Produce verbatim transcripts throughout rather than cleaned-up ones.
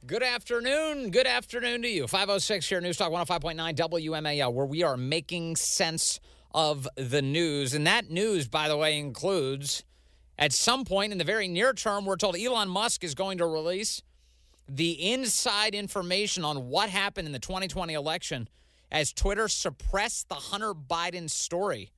Good afternoon. Good afternoon to you. five oh six here, News Talk one oh five point nine W M A L, where we are making sense of the news. And that news, by the way, includes at some point in the very near term, we're told Elon Musk is going to release the inside information on what happened in the twenty twenty election as Twitter suppressed the Hunter Biden story.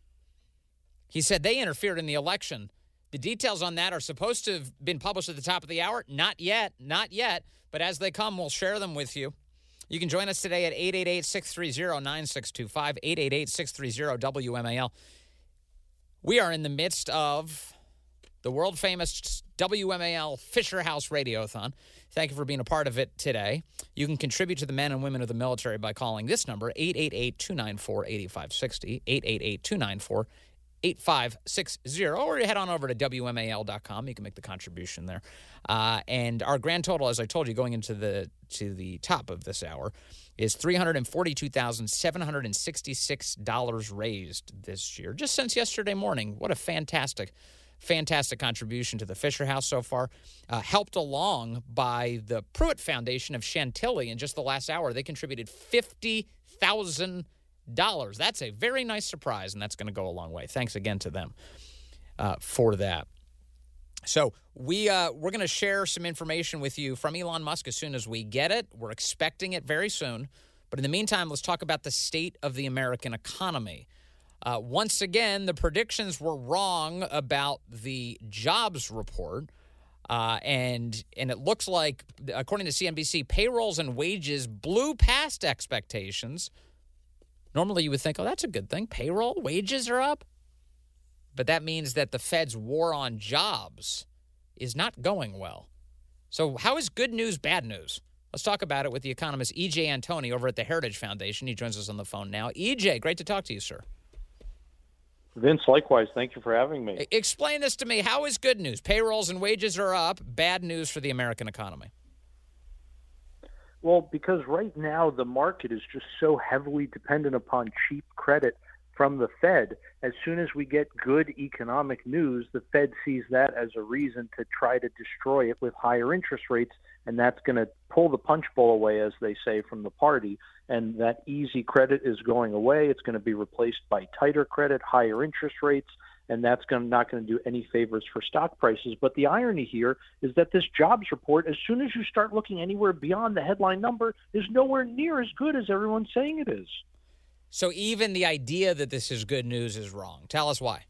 He said they interfered in the election. The details on that are supposed to have been published at the top of the hour. Not yet. Not yet. But as they come, we'll share them with you. You can join us today at eight eight eight, six three zero, nine six two five, eight eight eight, six three zero, W M A L. We are in the midst of the world-famous W M A L Fisher House Radiothon. Thank you for being a part of it today. You can contribute to the men and women of the military by calling this number, eight eight eight, two nine four, eight five six zero, eight eight eight, two nine four, eight five six zero, or you head on over to W M A L dot com. You can make the contribution there. Uh, and our grand total, as I told you, going into the to the top of this hour, is three hundred forty-two thousand, seven hundred sixty-six dollars raised this year, just since yesterday morning. What a fantastic Fantastic contribution to the Fisher House so far. Uh, helped along by the Pruitt Foundation of Chantilly in just the last hour. They contributed fifty thousand dollars. That's a very nice surprise, and that's going to go a long way. Thanks again to them uh, for that. So we, uh, we're going to share some information with you from Elon Musk as soon as we get it. We're expecting it very soon. But in the meantime, let's talk about the state of the American economy. Uh, once again, the predictions were wrong about the jobs report, uh, and and it looks like, according to C N B C, payrolls and wages blew past expectations. Normally, you would think, oh, that's a good thing. Payroll, wages are up. But that means that the Fed's war on jobs is not going well. So how is good news bad news? Let's talk about it with the economist E J Antoni over at the Heritage Foundation. He joins us on the phone now. E J, great to talk to you, sir. Vince, likewise. Thank you for having me. Explain this to me. How is good news? Payrolls and wages are up. Bad news for the American economy. Well, because right now the market is just so heavily dependent upon cheap credit from the Fed. As soon as we get good economic news, the Fed sees that as a reason to try to destroy it with higher interest rates, and that's going to pull the punch bowl away, as they say, from the party. And that easy credit is going away. It's going to be replaced by tighter credit, higher interest rates, and that's going to, not going to do any favors for stock prices. But the irony here is that this jobs report, as soon as you start looking anywhere beyond the headline number, is nowhere near as good as everyone's saying it is. So even the idea that this is good news is wrong. Tell us why.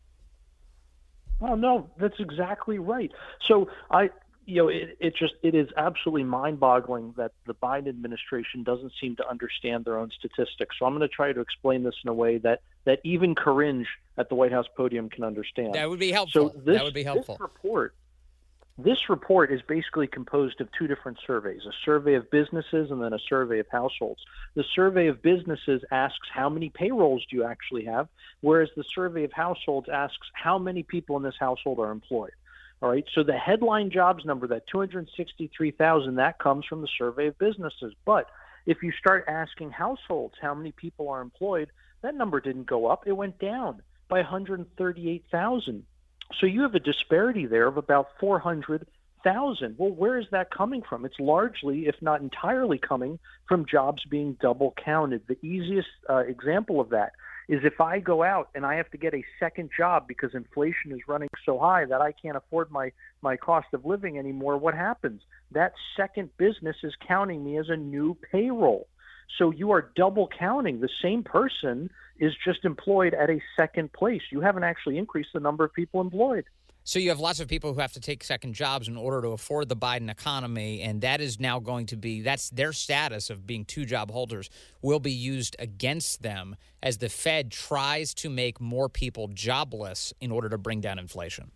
Oh, no, that's exactly right. So I, you know, it, it just, it is absolutely mind-boggling that the Biden administration doesn't seem to understand their own statistics. So I'm going to try to explain this in a way that, that even Corinne at the White House podium can understand. That would be helpful. So this, that would be helpful. This report, this report is basically composed of two different surveys, a survey of businesses and then a survey of households. The survey of businesses asks how many payrolls do you actually have, whereas the survey of households asks how many people in this household are employed. All right, so the headline jobs number, that two hundred sixty-three thousand, that comes from the survey of businesses. But if you start asking households how many people are employed, that number didn't go up. It went down by one hundred thirty-eight thousand. So you have a disparity there of about four hundred thousand. Well, where is that coming from? It's largely, if not entirely, coming from jobs being double counted. The easiest uh, example of that is if I go out and I have to get a second job because inflation is running so high that I can't afford my, my cost of living anymore, what happens? That second business is counting me as a new payroll. So you are double counting. The same person is just employed at a second place. You haven't actually increased the number of people employed. So you have lots of people who have to take second jobs in order to afford the Biden economy, and that is now going to be, that's their status of being two-job holders will be used against them as the Fed tries to make more people jobless in order to bring down inflation.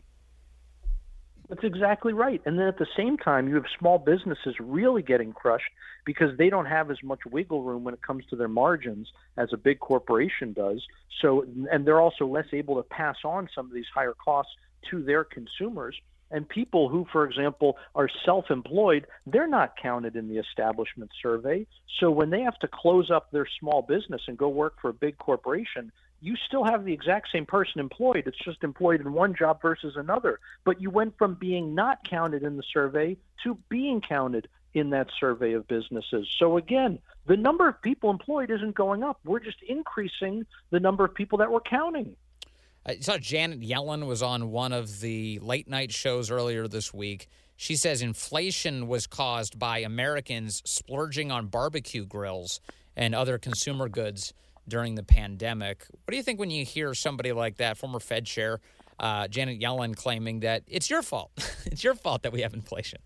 That's exactly right. And then at the same time, you have small businesses really getting crushed because they don't have as much wiggle room when it comes to their margins as a big corporation does. So, and they're also less able to pass on some of these higher costs to their consumers. And people who, for example, are self-employed, they're not counted in the establishment survey. So when they have to close up their small business and go work for a big corporation, you still have the exact same person employed. It's just employed in one job versus another. But you went from being not counted in the survey to being counted in that survey of businesses. So again, the number of people employed isn't going up. We're just increasing the number of people that we're counting. I saw Janet Yellen was on one of the late night shows earlier this week. She says inflation was caused by Americans splurging on barbecue grills and other consumer goods during the pandemic. What do you think when you hear somebody like that, former Fed chair uh, Janet Yellen, claiming that it's your fault? It's your fault that we have inflation.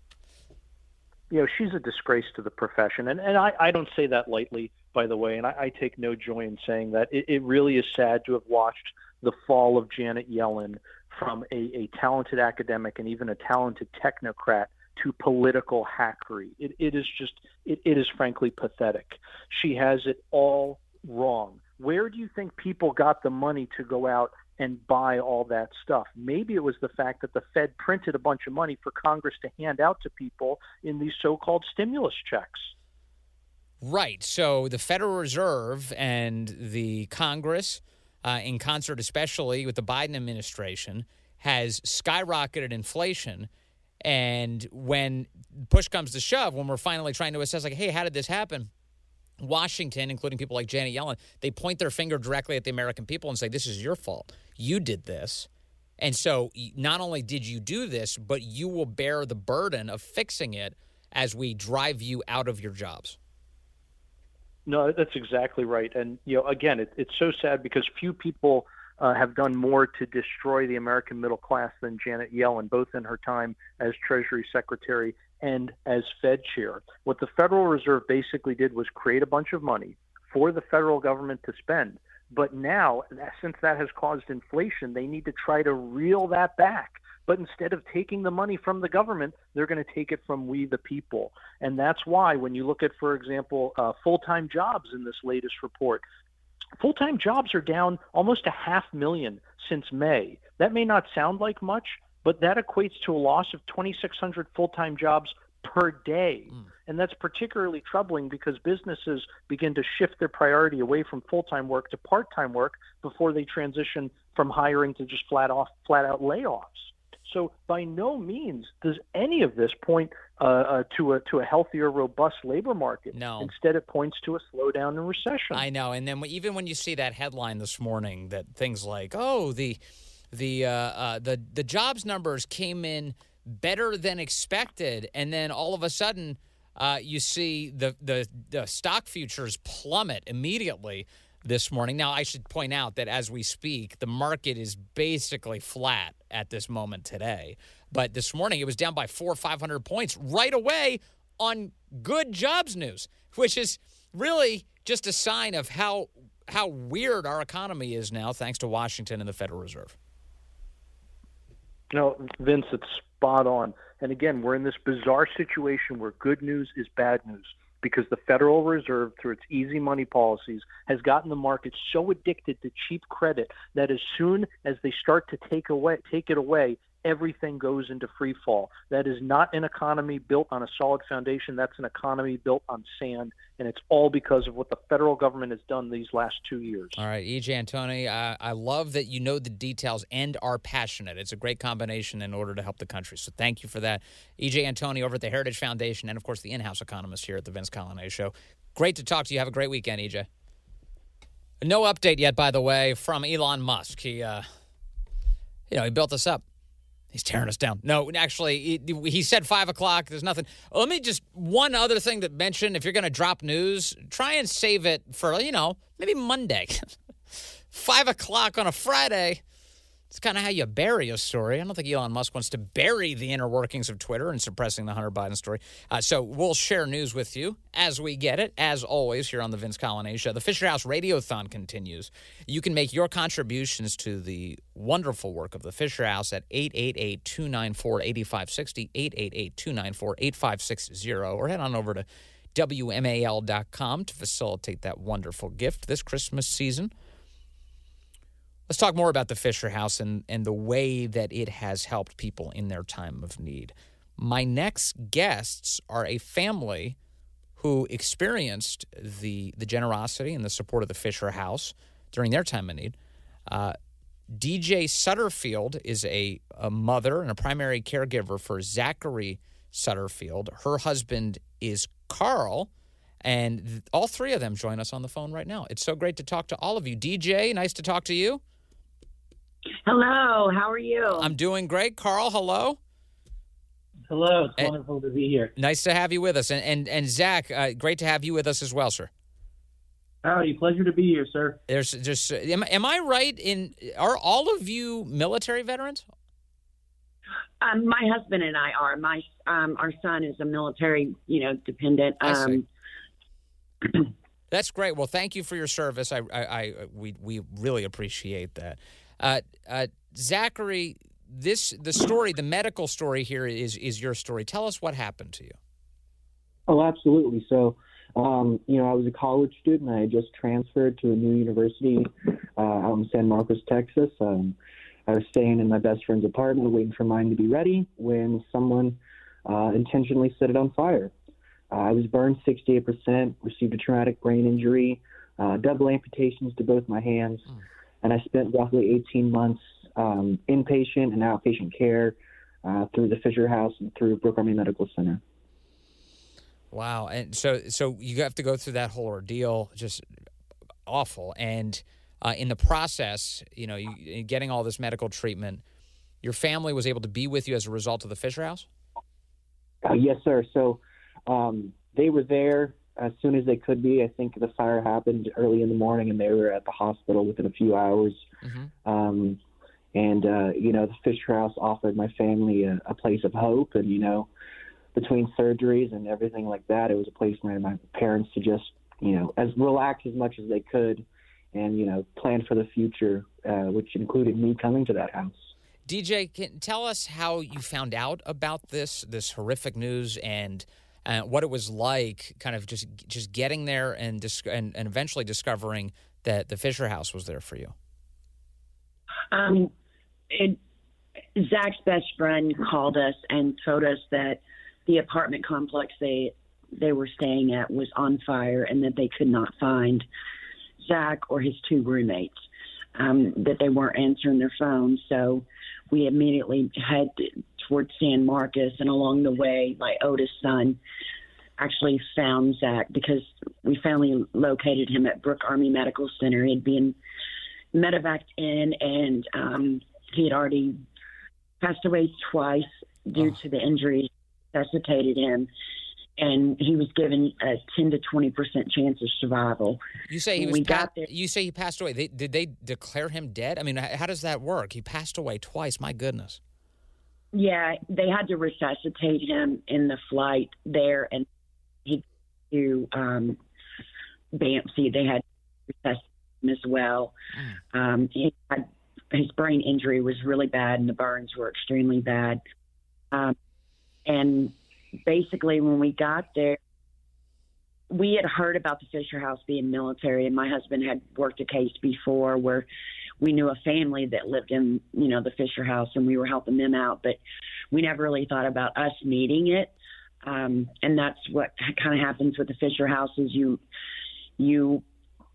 You know, she's a disgrace to the profession. And, and I, I don't say that lightly, by the way, and I, I take no joy in saying that. It, it really is sad to have watched the fall of Janet Yellen from a, a talented academic and even a talented technocrat to political hackery. It, it is just, it, it is frankly pathetic. She has it all wrong. Where do you think people got the money to go out and buy all that stuff? Maybe it was the fact that the Fed printed a bunch of money for Congress to hand out to people in these so-called stimulus checks. Right. So the Federal Reserve and the Congress, uh, in concert especially with the Biden administration, has skyrocketed inflation. And when push comes to shove, when we're finally trying to assess, like, hey, how did this happen? Washington, including people like Janet Yellen, they point their finger directly at the American people and say, this is your fault. You did this. And so not only did you do this, but you will bear the burden of fixing it as we drive you out of your jobs. No, that's exactly right. And, you know, again, it, it's so sad because few people uh, have done more to destroy the American middle class than Janet Yellen, both in her time as Treasury Secretary and as Fed chair. What the Federal Reserve basically did was create a bunch of money for the federal government to spend. But now, since that has caused inflation, they need to try to reel that back. But instead of taking the money from the government, they're going to take it from we the people. And that's why when you look at, for example, uh, full-time jobs in this latest report, full-time jobs are down almost a half million since May. That may not sound like much, but that equates to a loss of twenty-six hundred full-time jobs per day. Mm. And that's particularly troubling because businesses begin to shift their priority away from full-time work to part-time work before they transition from hiring to just flat off, flat out layoffs. So by no means does any of this point uh, uh, to a to a healthier, robust labor market. No. Instead, it points to a slowdown and recession. I know. And then even when you see that headline this morning, that things like, oh, the the uh, uh, the the jobs numbers came in better than expected, and then all of a sudden uh, you see the, the the stock futures plummet immediately this morning. Now, I should point out that as we speak, the market is basically flat at this moment today. But this morning, it was down by four or five hundred points right away on good jobs news, which is really just a sign of how how weird our economy is now, thanks to Washington and the Federal Reserve. No, Vince, it's spot on. And again, we're in this bizarre situation where good news is bad news because the Federal Reserve, through its easy money policies, has gotten the market so addicted to cheap credit that as soon as they start to take away, take it away, everything goes into free fall. That is not an economy built on a solid foundation. That's an economy built on sand, and it's all because of what the federal government has done these last two years. All right, E J Antoni, uh, I love that you know the details and are passionate. It's a great combination in order to help the country, so thank you for that. E J Antoni over at the Heritage Foundation and, of course, the in-house economist here at the Vince Coglianese Show. Great to talk to you. Have a great weekend, E J. No update yet, by the way, from Elon Musk. He, uh, you know, he built us up. He's tearing us down. No, actually, he, he said five o'clock. There's nothing. Let me just, one other thing to mention. If you're going to drop news, try and save it for, you know, maybe Monday. five o'clock on a Friday. It's kind of how you bury a story. I don't think Elon Musk wants to bury the inner workings of Twitter and suppressing the Hunter Biden story. Uh, so we'll share news with you as we get it, as always, here on the Vince Coglianese Show. The Fisher House Radiothon continues. You can make your contributions to the wonderful work of the Fisher House at eight eight eight, two nine four, eight five six zero, eight eight eight, two nine four, eight five six zero, or head on over to W M A L dot com to facilitate that wonderful gift this Christmas season. Let's talk more about the Fisher House and, and the way that it has helped people in their time of need. My next guests are a family who experienced the, the generosity and the support of the Fisher House during their time of need. Uh, D J Sutterfield is a, a mother and a primary caregiver for Zachary Sutterfield. Her husband is Carl, and th- all three of them join us on the phone right now. It's so great to talk to all of you. D J, nice to talk to you. Hello, how are you? I'm doing great. Carl, hello. Hello, it's And- wonderful to be here. Nice to have you with us. And and, and Zach, uh, great to have you with us as well, sir. Howdy, pleasure to be here, sir. There's just, am, am I right in, are all of you military veterans? Um, my husband and I are. My um, our son is a military, you know, dependent. I see. Um, That's great. Well, thank you for your service. I, I, I we, we really appreciate that. Uh, uh, Zachary, this the story, the medical story here is is your story. Tell us what happened to you. Oh, absolutely. So, um, you know, I was a college student. I had just transferred to a new university uh, out in San Marcos, Texas. Um, I was staying in my best friend's apartment, waiting for mine to be ready, when someone uh, intentionally set it on fire. Uh, I was burned sixty-eight percent, received a traumatic brain injury, uh, double amputations to both my hands, mm. and I spent roughly eighteen months um, inpatient and outpatient care uh, through the Fisher House and through Brooke Army Medical Center. Wow. And so so you have to go through that whole ordeal, just awful. And uh, in the process, you know, you, getting all this medical treatment, your family was able to be with you as a result of the Fisher House? Uh, yes, sir. So um, they were there as soon as they could be. I think the fire happened early in the morning, and they were at the hospital within a few hours. Mm-hmm. Um, and, uh, you know, the Fisher House offered my family a, a place of hope. And, you know, between surgeries and everything like that, it was a place for my parents to just, you know, as relax as much as they could and, you know, plan for the future, uh, which included me coming to that house. D J, can tell us how you found out about this this horrific news and uh, what it was like, kind of just just getting there and, dis- and and eventually discovering that the Fisher House was there for you. Um, it, Zach's best friend called us and told us that the apartment complex they they were staying at was on fire and that they could not find Zach or his two roommates, um, that they weren't answering their phones. So we immediately head towards San Marcos, and along the way, my oldest son actually found Zach because we finally located him at Brooke Army Medical Center. He'd been medevaced in, and um, he had already passed away twice due oh. to the injuries that necessitated him. And he was given a ten to twenty percent chance of survival. You say he when was. we Pa- got there, you say he passed away. They, did they declare him dead? I mean, how does that work? He passed away twice. My goodness. Yeah, they had to resuscitate him in the flight there, and he to um, Bamsey. They had to resuscitate him as well. Mm. Um, he had, his brain injury was really bad, and the burns were extremely bad. Um, and basically, when we got there, we had heard about the Fisher House being military, and my husband had worked a case before where we knew a family that lived in, you know, the Fisher House, and we were helping them out, but we never really thought about us needing it. Um, and that's what kind of happens with the Fisher House is you, you,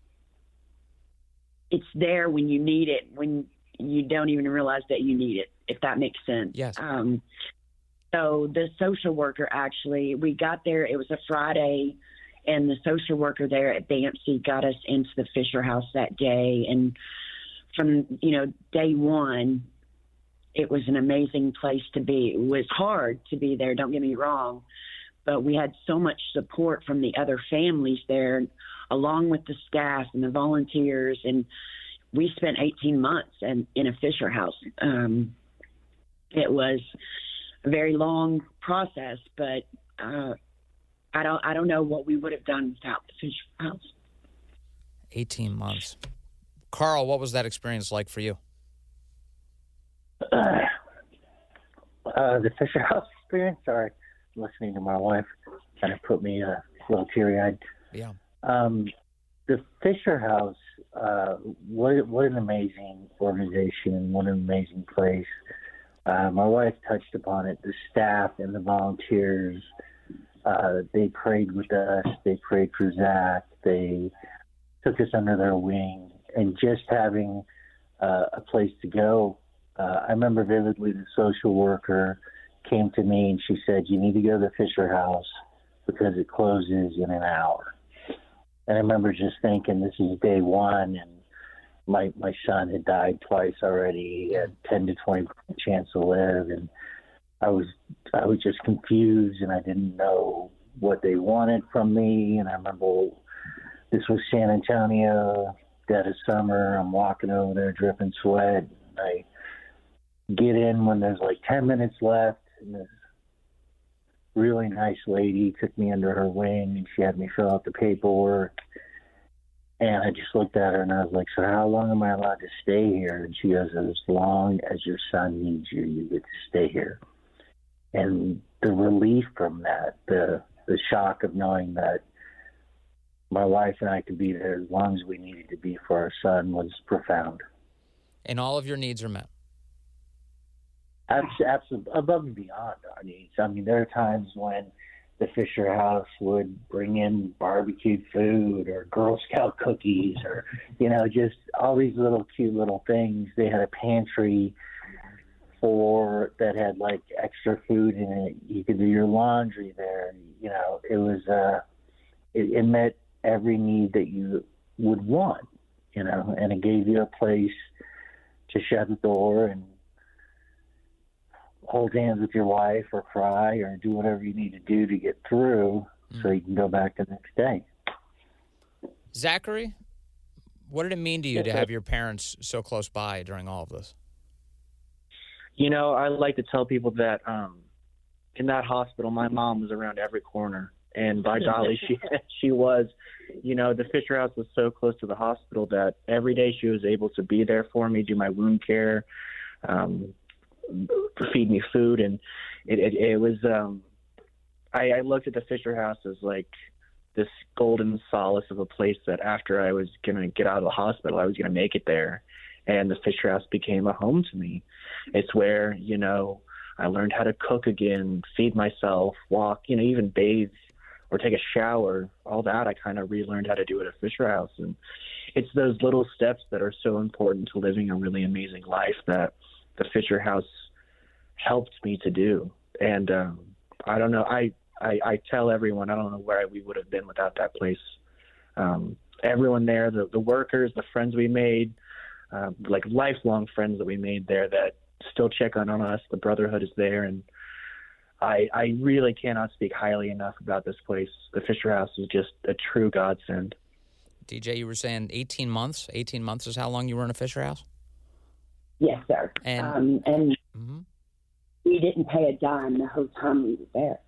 it's there when you need it, when you don't even realize that you need it, if that makes sense. Yes. Um, So the social worker actually, we got there, it was a Friday, and the social worker there at Bamsey got us into the Fisher House that day. And from, you know, day one, it was an amazing place to be. It was hard to be there, don't get me wrong, but we had so much support from the other families there, along with the staff and the volunteers. And we spent eighteen months in, in a Fisher House. Um, it was a very long process, but uh, I don't I don't know what we would have done without the Fisher House. eighteen months. Carl, what was that experience like for you? Uh, uh, the Fisher House experience? Sorry, listening to my wife kind of put me uh, a little teary-eyed. Yeah. Um, the Fisher House, uh, what, what an amazing organization, what an amazing place. Uh, my wife touched upon it. The staff and the volunteers, uh, they prayed with us. They prayed for Zach. They took us under their wing. And just having uh, a place to go, uh, I remember vividly the social worker came to me and she said, you need to go to the Fisher House because it closes in an hour. And I remember just thinking, this is day one, and my my son had died twice already. He had ten to twenty percent chance to live, and I was I was just confused, and I didn't know what they wanted from me. And I remember this was San Antonio, dead of summer. I'm walking over there dripping sweat. And I get in when there's like ten minutes left, and this really nice lady took me under her wing, and she had me fill out the paperwork. And I just looked at her, and I was like, so how long am I allowed to stay here? And she goes, as long as your son needs you, you get to stay here. And the relief from that, the the shock of knowing that my wife and I could be there as long as we needed to be for our son was profound. And all of your needs are met. Absolutely, above and beyond our needs. I mean, there are times when the Fisher House would bring in barbecued food or Girl Scout cookies or, you know, just all these little cute little things. They had a pantry for that had like extra food in it. You could do your laundry there. You know, it was uh, it, it met every need that you would want. You know, and it gave you a place to shut the door and hold hands with your wife or cry or do whatever you need to do to get through mm. so you can go back the next day. Zachary, what did it mean to you yes, to sir. have your parents so close by during all of this? You know, I like to tell people that um, in that hospital, my mom was around every corner. And by golly, she she was, you know, the Fisher House was so close to the hospital that every day she was able to be there for me, do my wound care, um, feed me food. And it, it, it was, um, I, I looked at the Fisher House as like this golden solace of a place that after I was going to get out of the hospital, I was going to make it there. And the Fisher House became a home to me. It's where, you know, I learned how to cook again, feed myself, walk, you know, even bathe or take a shower. All that I kind of relearned how to do at a Fisher House. And it's those little steps that are so important to living a really amazing life that the Fisher House helped me to do. And um, I don't know, I, I, I tell everyone, I don't know where we would have been without that place. Um, everyone there, the, the workers, the friends we made, uh, like lifelong friends that we made there that still check on, on us. The brotherhood is there. And I, I really cannot speak highly enough about this place. The Fisher House is just a true godsend. D J, you were saying eighteen months? eighteen months is how long you were in a Fisher House? Yes, sir. And, um, and mm-hmm. we didn't pay a dime the whole time we were there.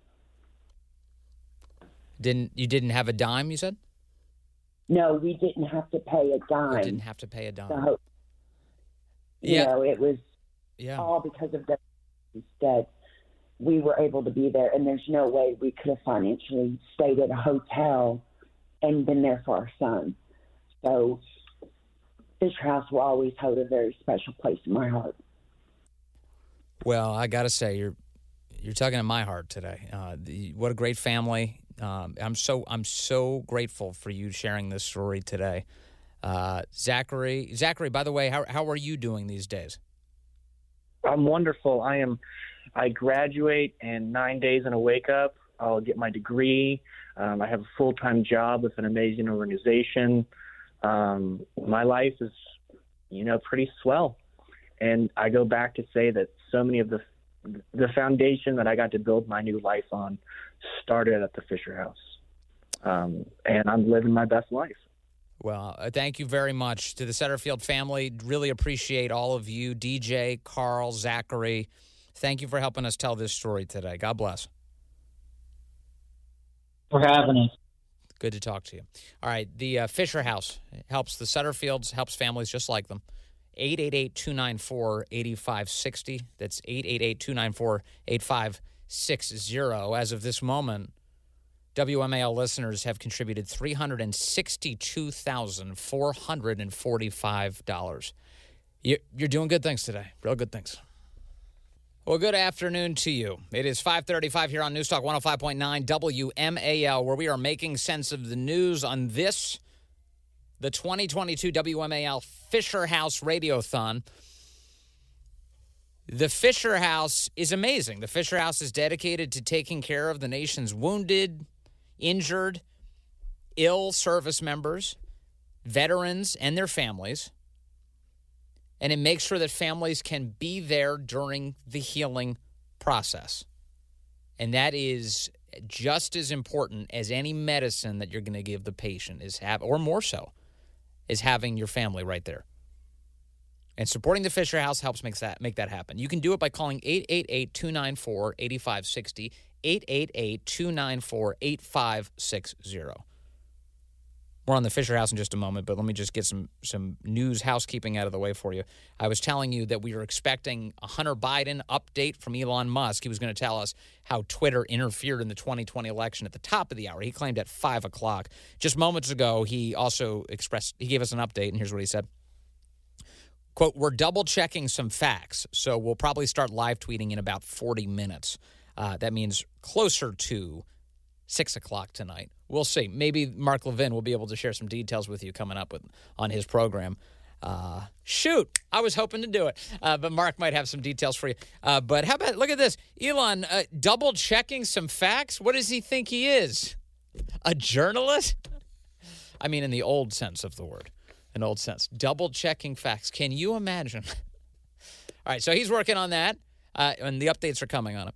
Didn't you didn't have a dime, you said? No, we didn't have to pay a dime. You didn't have to pay a dime. So, you yeah. know, it was yeah. all because of the that we were able to be there, and there's no way we could have financially stayed at a hotel and been there for our son. So Fisher House will always hold a very special place in my heart. Well, I got to say, you're you're tugging at my heart today. Uh, the, what a great family. Um, I'm so I'm so grateful for you sharing this story today. Uh, Zachary, Zachary, by the way, how how are you doing these days? I'm wonderful. I am. I graduate in nine days and a wake up. I'll get my degree. Um, I have a full-time job with an amazing organization. Um, my life is, you know, pretty swell. And I go back to say that so many of the the foundation that I got to build my new life on started at the Fisher House. Um, and I'm living my best life. Well, uh, thank you very much to the Setterfield family. Really appreciate all of you, D J, Carl, Zachary. Thank you for helping us tell this story today. God bless. For having us. Good to talk to you. All right, the uh, Fisher House helps the Setterfields, helps families just like them. eight eight eight, two nine four, eight five six zero. That's eight eight eight, two nine four, eight five six zero. As of this moment, W M A L listeners have contributed three hundred sixty-two thousand, four hundred forty-five dollars. You're doing good things today, real good things. Well, good afternoon to you. It is five thirty-five here on Newstalk one oh five point nine W M A L, where we are making sense of the news on this, the twenty twenty-two W M A L Fisher House Radiothon. The Fisher House is amazing. The Fisher House is dedicated to taking care of the nation's wounded, injured, ill service members, veterans, and their families. And it makes sure that families can be there during the healing process. And that is just as important as any medicine that you're going to give the patient, is have, or more so, is having your family right there. And supporting the Fisher House helps make that, make that happen. You can do it by calling eight eight eight, two nine four, eight five six zero, eight eight eight, two nine four, eight five six zero. More on the Fisher House in just a moment, but let me just get some, some news housekeeping out of the way for you. I was telling you that we were expecting a Hunter Biden update from Elon Musk. He was going to tell us how Twitter interfered in the twenty twenty election at the top of the hour. He claimed at five o'clock. Just moments ago, he also expressed, he gave us an update, and here's what he said. Quote, we're double-checking some facts, so we'll probably start live tweeting in about forty minutes. Uh, that means closer to six o'clock tonight. We'll see. Maybe Mark Levin will be able to share some details with you coming up with on his program. Uh, shoot, I was hoping to do it, uh, but Mark might have some details for you. Uh, but how about, look at this. Elon, uh, double-checking some facts? What does he think he is? A journalist? I mean, in the old sense of the word. An old sense. Double-checking facts. Can you imagine? All right, so he's working on that, uh, and the updates are coming on it.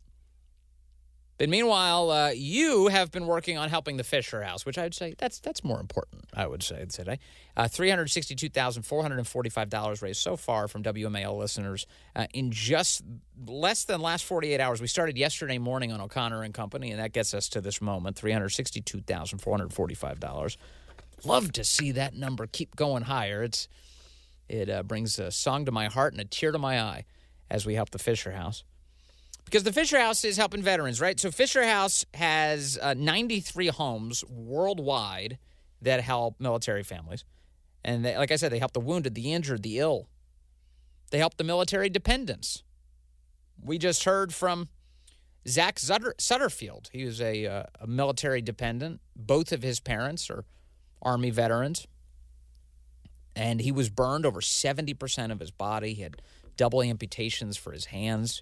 But meanwhile, uh, you have been working on helping the Fisher House, which I would say that's that's more important, I would say, today. Uh, three hundred sixty-two thousand four hundred forty-five dollars raised so far from W M A L listeners uh, in just less than last forty-eight hours. We started yesterday morning on O'Connor and Company, and that gets us to this moment, three hundred sixty-two thousand four hundred forty-five dollars. Love to see that number keep going higher. It's It uh, brings a song to my heart and a tear to my eye as we help the Fisher House. Because the Fisher House is helping veterans, right? So Fisher House has uh, ninety-three homes worldwide that help military families. And they, like I said, they help the wounded, the injured, the ill. They help the military dependents. We just heard from Zach Sutter, Sutterfield. He was a, uh, a military dependent. Both of his parents are Army veterans. And he was burned over seventy percent of his body. He had double amputations for his hands.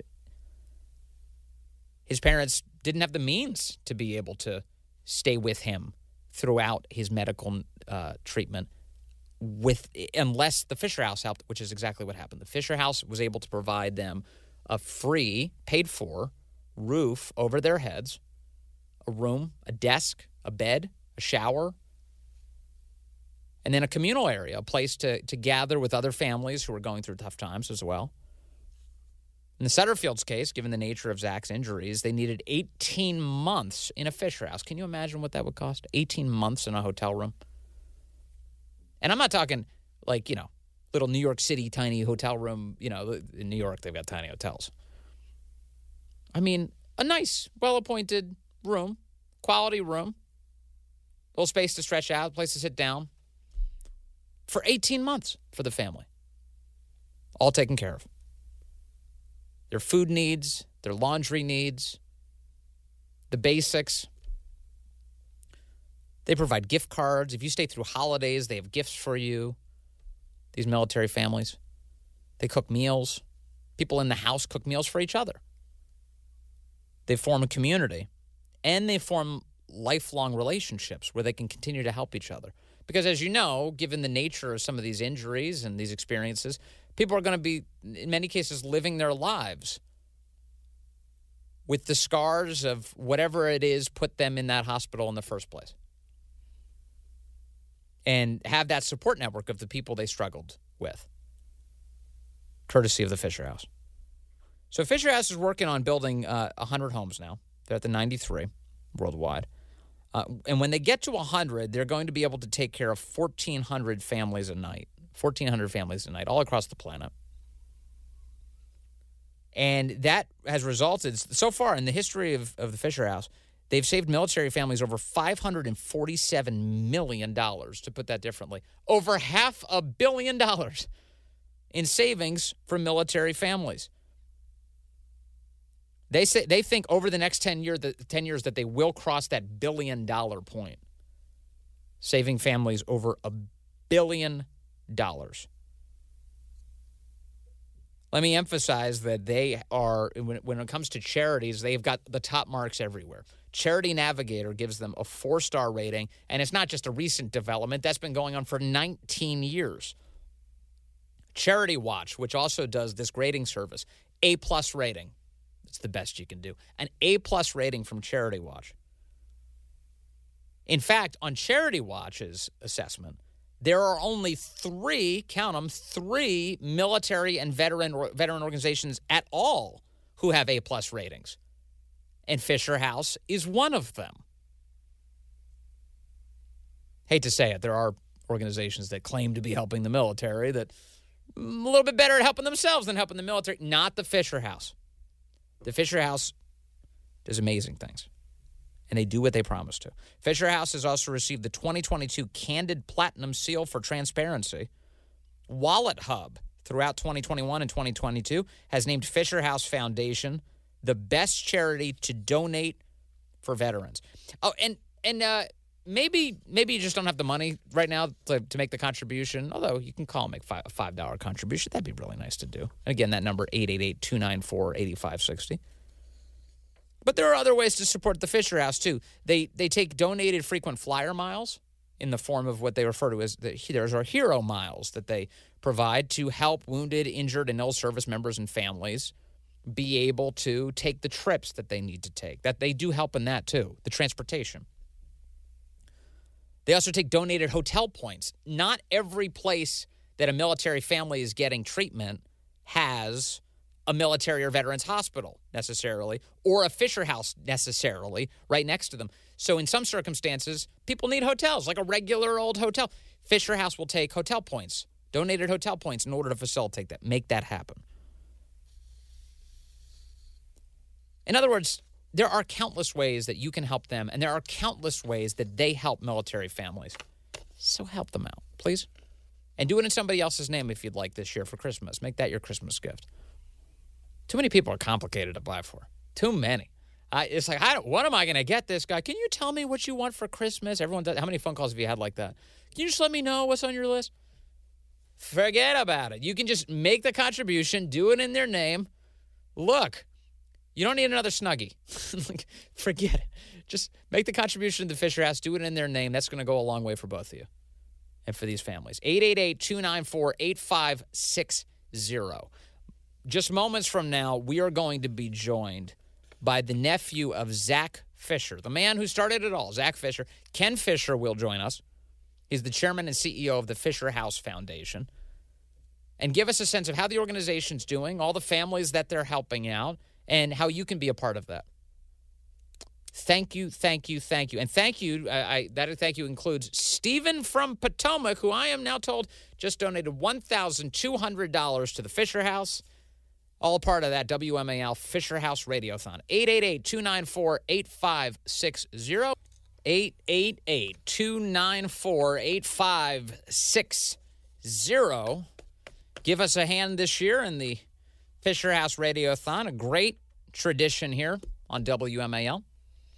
His parents didn't have the means to be able to stay with him throughout his medical uh, treatment with unless the Fisher House helped, which is exactly what happened. The Fisher House was able to provide them a free, paid-for roof over their heads, a room, a desk, a bed, a shower, and then a communal area, a place to, to gather with other families who are going through tough times as well. In the Sutterfield's case, given the nature of Zach's injuries, they needed eighteen months in a Fisher House. Can you imagine what that would cost? eighteen months in a hotel room. And I'm not talking like, you know, little New York City tiny hotel room. You know, in New York, they've got tiny hotels. I mean, a nice, well-appointed room, quality room, a little space to stretch out, a place to sit down for eighteen months for the family. All taken care of. Their food needs, their laundry needs, the basics. They provide gift cards. If you stay through holidays, they have gifts for you, these military families. They cook meals. People in the house cook meals for each other. They form a community, and they form lifelong relationships where they can continue to help each other. Because as you know, given the nature of some of these injuries and these experiences, people are going to be, in many cases, living their lives with the scars of whatever it is put them in that hospital in the first place. And have that support network of the people they struggled with, courtesy of the Fisher House. So Fisher House is working on building uh, one hundred homes now. They're at the ninety-three worldwide. Uh, and when they get to one hundred, they're going to be able to take care of fourteen hundred families a night. fourteen hundred families a night, all across the planet. And that has resulted, so far in the history of, of the Fisher House, they've saved military families over five hundred forty-seven million dollars, to put that differently. Over half a billion dollars in savings for military families. They say they think over the next ten years, ten years that they will cross that billion dollar point, saving families over a billion dollars. Let me emphasize that they are, when, when it comes to charities, they've got the top marks everywhere. Charity Navigator gives them a four-star rating, and it's not just a recent development. That's been going on for nineteen years. Charity Watch, which also does this grading service, A-plus rating. It's the best you can do. An A-plus rating from Charity Watch. In fact, on Charity Watch's assessment, there are only three, count them, three military and veteran veteran organizations at all who have A-plus ratings. And Fisher House is one of them. Hate to say it, there are organizations that claim to be helping the military that are a little bit better at helping themselves than helping the military. Not the Fisher House. The Fisher House does amazing things. And they do what they promise to. Fisher House has also received the twenty twenty-two Candid Platinum Seal for Transparency. Wallet Hub, throughout twenty twenty-one and twenty twenty-two, has named Fisher House Foundation the best charity to donate for veterans. Oh, and and uh, maybe maybe you just don't have the money right now to, to make the contribution, although you can call and make five, a five dollar contribution. That'd be really nice to do. And again, that number, eight eight eight, two nine four, eight five six zero. But there are other ways to support the Fisher House, too. They they take donated frequent flyer miles in the form of what they refer to as the, there's our hero miles that they provide to help wounded, injured, and ill service members and families be able to take the trips that they need to take. That they do help in that, too, the transportation. They also take donated hotel points. Not every place that a military family is getting treatment has a military or veterans hospital necessarily, or a Fisher House necessarily right next to them. So in some circumstances, people need hotels, like a regular old hotel. Fisher House will take hotel points, donated hotel points in order to facilitate that, make that happen. In other words, there are countless ways that you can help them, and there are countless ways that they help military families. So help them out, please. And do it in somebody else's name if you'd like this year for Christmas. Make that your Christmas gift. Too many people are complicated to buy for. Too many. I, it's like, I don't, what am I going to get this guy? Can you tell me what you want for Christmas? Everyone does. How many phone calls have you had like that? Can you just let me know what's on your list? Forget about it. You can just make the contribution, do it in their name. Look, you don't need another Snuggie. Like, forget it. Just make the contribution to the Fisher House, do it in their name. That's going to go a long way for both of you and for these families. eight eight eight, two nine four, eight five six zero. Just moments from now, we are going to be joined by the nephew of Zach Fisher, the man who started it all, Zach Fisher. Ken Fisher will join us. He's the chairman and C E O of the Fisher House Foundation, and give us a sense of how the organization's doing, all the families that they're helping out, and how you can be a part of that. Thank you, thank you, thank you. And thank you, I, I, that thank you includes Stephen from Potomac, who I am now told just donated one thousand two hundred dollars to the Fisher House. All part of that W M A L Fisher House Radiothon. eight eight eight, two nine four, eight five six zero. eight eight eight, two nine four, eight five six zero. Give us a hand this year in the Fisher House Radiothon, a great tradition here on W M A L.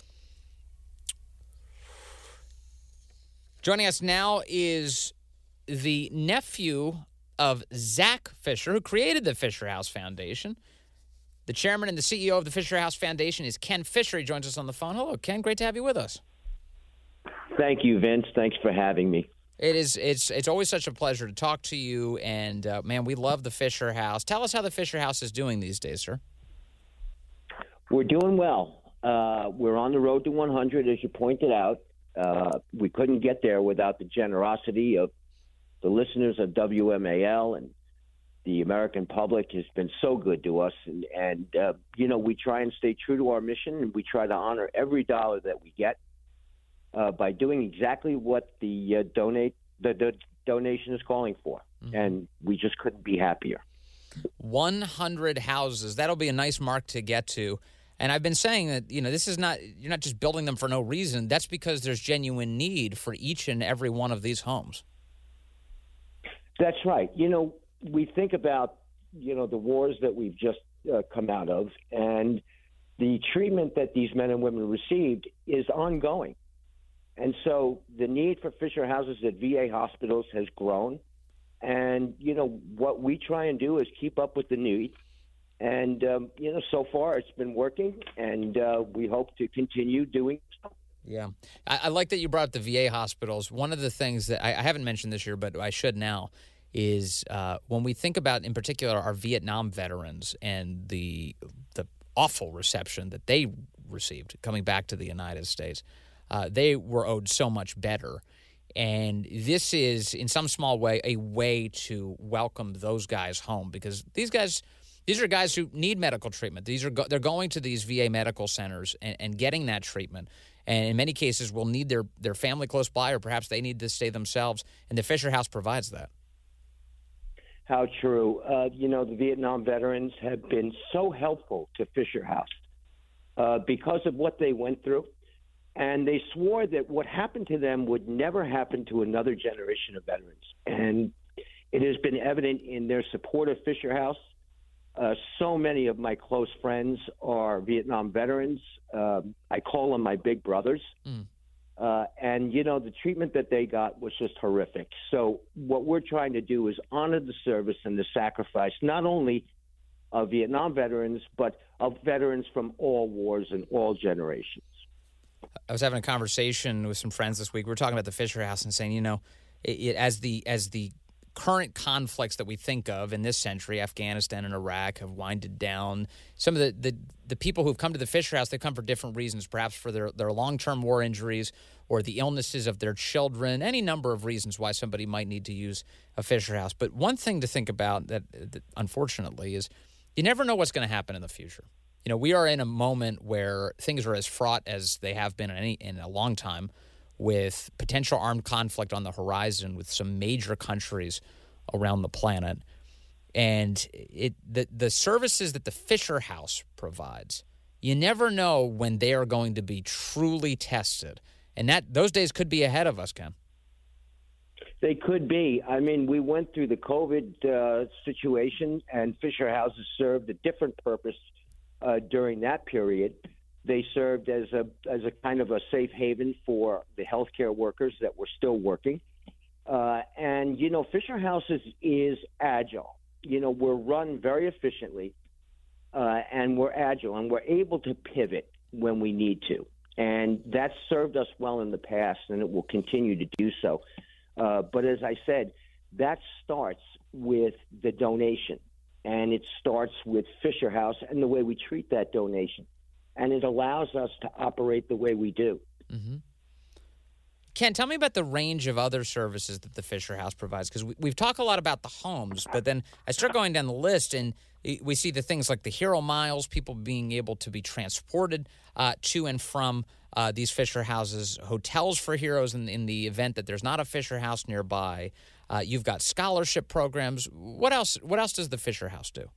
Joining us now is the nephew of Zach Fisher, who created the Fisher House Foundation. The chairman and the C E O of the Fisher House Foundation is Ken Fisher. He joins us on the phone. Hello, Ken. Great to have you with us. Thank you, Vince. Thanks for having me. It is. It's it's always such a pleasure to talk to you. And, uh, man, we love the Fisher House. Tell us how the Fisher House is doing these days, sir. We're doing well. Uh, we're on the road to one hundred, as you pointed out. Uh, we couldn't get there without the generosity of the listeners of W M A L, and the American public has been so good to us. And, and uh, you know, we try and stay true to our mission, and we try to honor every dollar that we get uh, by doing exactly what the uh, donate the, the donation is calling for. Mm-hmm. And we just couldn't be happier. one hundred houses. That'll be a nice mark to get to. And I've been saying that, you know, this is not, you're not just building them for no reason. That's because there's genuine need for each and every one of these homes. That's right. You know, we think about, you know, the wars that we've just uh, come out of, and the treatment that these men and women received is ongoing. And so the need for Fisher houses at V A hospitals has grown, And, you know, what we try and do is keep up with the need. And, um, you know, so far it's been working, and uh, we hope to continue doing so. Yeah. I, I like that you brought up the V A hospitals. One of the things that I, I haven't mentioned this year, but I should now, is uh, when we think about, in particular, our Vietnam veterans and the the awful reception that they received coming back to the United States, uh, they were owed so much better. And this is, in some small way, a way to welcome those guys home, because these guys, these are guys who need medical treatment. These are go- they're going to these V A medical centers and, and getting that treatment. And in many cases will need their, their family close by, or perhaps they need to stay themselves. And the Fisher House provides that. How true. Uh, you know, the Vietnam veterans have been so helpful to Fisher House uh, because of what they went through. And they swore that what happened to them would never happen to another generation of veterans. And it has been evident in their support of Fisher House. Uh, so many of my close friends are Vietnam veterans. Uh, I call them my big brothers. Mm. Uh, and, you know, the treatment that they got was just horrific. So what we're trying to do is honor the service and the sacrifice, not only of Vietnam veterans, but of veterans from all wars and all generations. I was having a conversation with some friends this week. We were talking about the Fisher House and saying, you know, it, it, as the as the current conflicts that we think of in this century, Afghanistan and Iraq, have winded down, some of the, the, the people who've come to the Fisher House, they've come for different reasons, perhaps for their, their long-term war injuries or the illnesses of their children, any number of reasons why somebody might need to use a Fisher House. But one thing to think about that, that unfortunately, is you never know what's going to happen in the future. You know, we are in a moment where things are as fraught as they have been in, any, in a long time, with potential armed conflict on the horizon with some major countries around the planet. And it the, the services that the Fisher House provides, you never know when they are going to be truly tested. And that those days could be ahead of us, Ken. They could be. I mean, we went through the COVID uh, situation, and Fisher House has served a different purpose uh, during that period. They served as a as a kind of a safe haven for the healthcare workers that were still working. Uh, and, you know, Fisher House is, is agile. You know, we're run very efficiently, uh, and we're agile, and we're able to pivot when we need to. And that's served us well in the past, and it will continue to do so. Uh, but as I said, that starts with the donation, and it starts with Fisher House and the way we treat that donation. And it allows us to operate the way we do. Mm-hmm. Ken, tell me about the range of other services that the Fisher House provides, because we, we've talked a lot about the homes, but then I start going down the list, and we see the things like the Hero Miles, people being able to be transported uh, to and from uh, these Fisher Houses, hotels for heroes in, in the event that there's not a Fisher House nearby. Uh, you've got scholarship programs. What else? What else does the Fisher House do?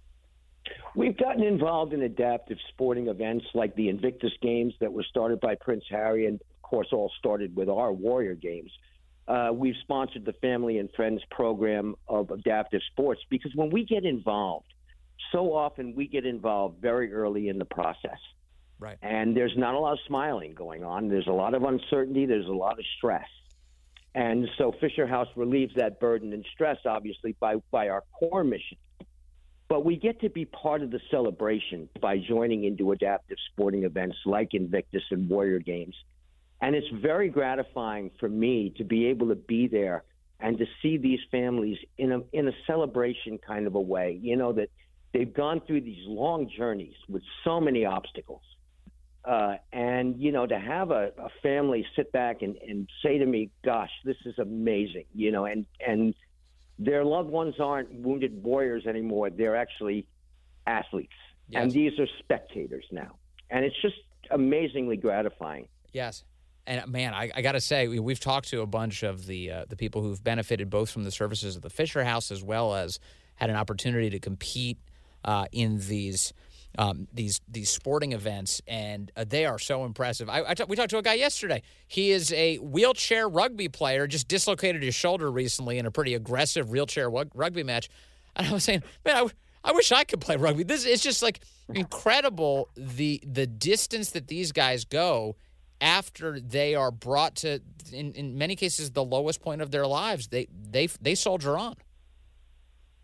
We've gotten involved in adaptive sporting events like the Invictus Games that were started by Prince Harry, and, of course, all started with our Warrior Games. Uh, we've sponsored the Family and Friends program of adaptive sports because when we get involved, so often we get involved very early in the process. Right. And there's not a lot of smiling going on. There's a lot of uncertainty. There's a lot of stress. And so Fisher House relieves that burden and stress, obviously, by, by our core mission. But we get to be part of the celebration by joining into adaptive sporting events like Invictus and Warrior Games. And it's very gratifying for me to be able to be there and to see these families in a in a celebration kind of a way, you know, that they've gone through these long journeys with so many obstacles. Uh, and, you know, to have a, a family sit back and, and say to me, gosh, this is amazing, you know, and, and their loved ones aren't wounded warriors anymore. They're actually athletes. Yes. And these are spectators now. And it's just amazingly gratifying. Yes. And, man, I, I got to say, we, we've talked to a bunch of the uh, the people who've benefited both from the services of the Fisher House as well as had an opportunity to compete uh, in these um, these these sporting events, and uh, they are so impressive. I, I t- we talked to a guy yesterday. He is a wheelchair rugby player, just dislocated his shoulder recently in a pretty aggressive wheelchair w- rugby match. And I was saying, man, I, w- I wish I could play rugby. This It's just, like, incredible the the distance that these guys go after they are brought to, in, in many cases, the lowest point of their lives. They they they soldier on.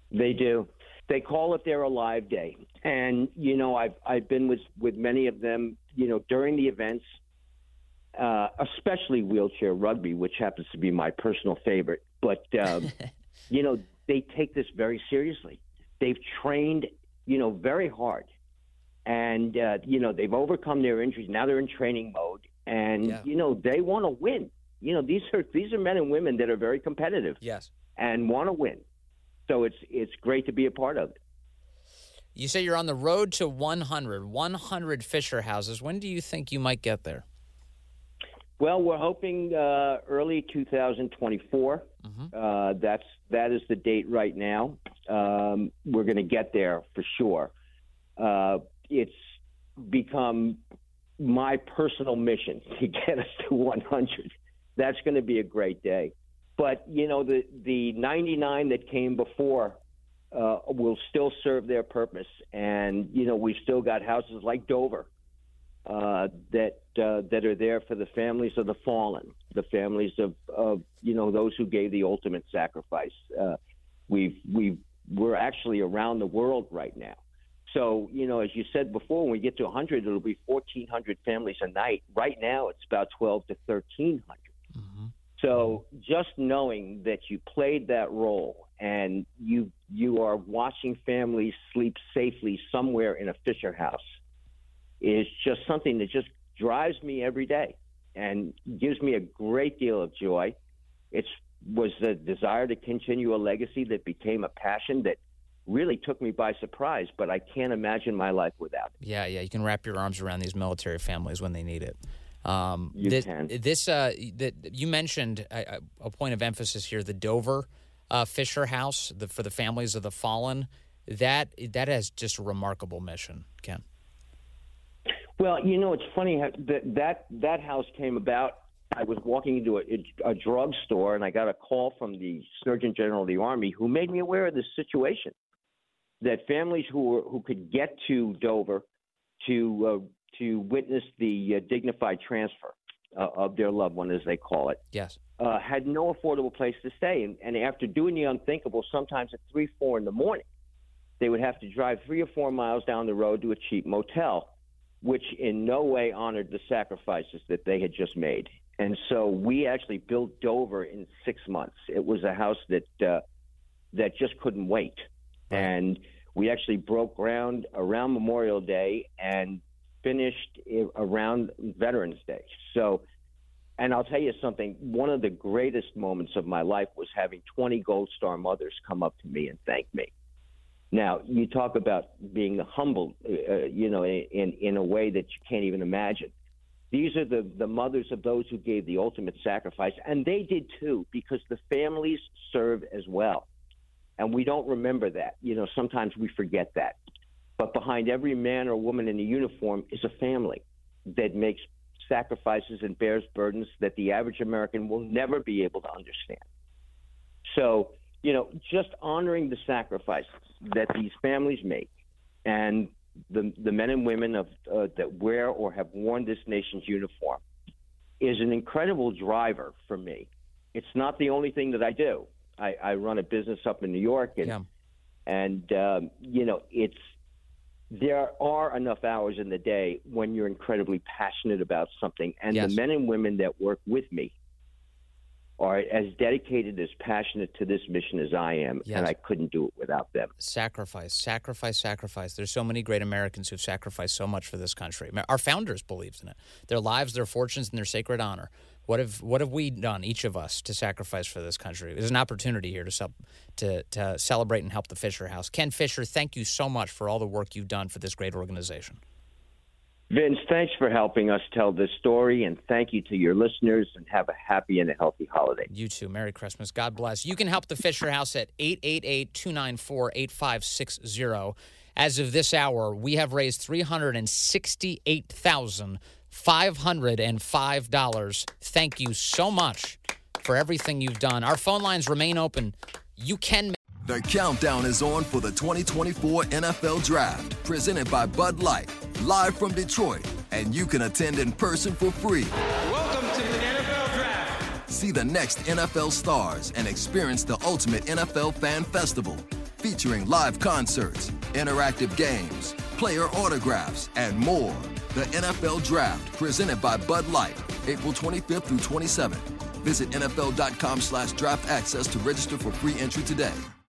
They do. They call it their Alive Day. And, you know, I've, I've been with, with many of them, you know, during the events, uh, especially wheelchair rugby, which happens to be my personal favorite. But, um, you know, they take this very seriously. They've trained, you know, very hard. And, uh, you know, they've overcome their injuries. Now they're in training mode. And, yeah. you know, they want to win. You know, these are these are men and women that are very competitive. Yes. And want to win. So it's it's great to be a part of it. You say you're on the road to one hundred, one hundred Fisher houses. When do you think you might get there? Well, we're hoping uh, early two thousand twenty-four. Mm-hmm. Uh, that's that is the date right now. Um, we're going to get there for sure. Uh, it's become my personal mission to get us to one hundred. That's going to be a great day. But, you know, the, the ninety-nine that came before uh, will still serve their purpose. And, you know, we've still got houses like Dover uh, that uh, that are there for the families of the fallen, the families of, of you know, those who gave the ultimate sacrifice. Uh, we've, we've, we're actually around the world right now. So, you know, as you said before, when we get to one hundred, it'll be fourteen hundred families a night. Right now, it's about twelve to thirteen hundred. Mm-hmm. So just knowing that you played that role and you you are watching families sleep safely somewhere in a Fisher house is just something that just drives me every day and gives me a great deal of joy. It was the desire to continue a legacy that became a passion that really took me by surprise, but I can't imagine my life without it. Yeah, yeah, you can wrap your arms around these military families when they need it. Um, you this, can. This, uh, that you mentioned a, a point of emphasis here, the Dover uh, Fisher House the, for the families of the fallen. That that has just a remarkable mission, Ken. Well, you know, it's funny how that that that house came about. I was walking into a, a drugstore, and I got a call from the Surgeon General of the Army, who made me aware of this situation. That families who were, who could get to Dover to uh, to witness the uh, dignified transfer uh, of their loved one, as they call it, yes, uh, had no affordable place to stay. And, and after doing the unthinkable, sometimes at three, four in the morning, they would have to drive three or four miles down the road to a cheap motel, which in no way honored the sacrifices that they had just made. And so we actually built Dover in six months. It was a house that uh, that just couldn't wait. And we actually broke ground around Memorial Day and finished around Veterans Day. So, and I'll tell you something, one of the greatest moments of my life was having twenty Gold Star mothers come up to me and thank me. Now, you talk about being humbled, uh, you know, in, in a way that you can't even imagine. These are the, the mothers of those who gave the ultimate sacrifice, and they did too, because the families serve as well. And we don't remember that. You know, sometimes we forget that. But behind every man or woman in a uniform is a family that makes sacrifices and bears burdens that the average American will never be able to understand. So, you know, just honoring the sacrifices that these families make and the the men and women of uh, that wear or have worn this nation's uniform is an incredible driver for me. It's not the only thing that I do. I, I run a business up in New York, and yeah. and um, you know, it's there are enough hours in the day when you're incredibly passionate about something, and yes. the men and women that work with me are as dedicated, as passionate to this mission as I am, yes. and I couldn't do it without them. Sacrifice, sacrifice, sacrifice. There's so many great Americans who've sacrificed so much for this country. Our founders believed in it. Their lives, their fortunes, and their sacred honor. What have what have we done, each of us, to sacrifice for this country? There's an opportunity here to to to celebrate and help the Fisher House. Ken Fisher, thank you so much for all the work you've done for this great organization. Vince, thanks for helping us tell this story, and thank you to your listeners, and have a happy and a healthy holiday. You too. Merry Christmas. God bless. You can help the Fisher House at eight eight eight, two nine four, eight five six zero. As of this hour, we have raised three hundred sixty-eight thousand five hundred five dollars. Thank you so much for everything you've done. Our phone lines remain open. You can. The countdown is on for the twenty twenty-four N F L Draft, presented by Bud Light, live from Detroit, and you can attend in person for free. Welcome to the N F L Draft. See the next N F L stars and experience the ultimate N F L fan festival. featuring live concerts, interactive games, player autographs, and more. The N F L Draft, presented by Bud Light, April twenty-fifth through twenty-seventh. Visit N F L dot com slash draft access to register for free entry today.